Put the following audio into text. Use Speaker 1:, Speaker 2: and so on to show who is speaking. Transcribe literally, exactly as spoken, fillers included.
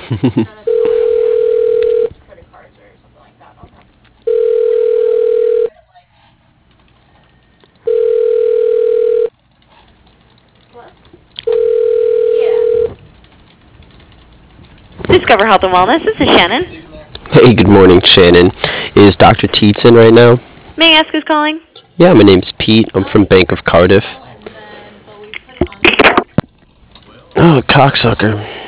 Speaker 1: Discover Health and Wellness. This is Shannon.
Speaker 2: Hey, good morning, Shannon. Is Doctor Teets in right now?
Speaker 1: May I ask who's calling?
Speaker 2: Yeah, my name's Pete. I'm from Bank of Cardiff. Oh, cocksucker.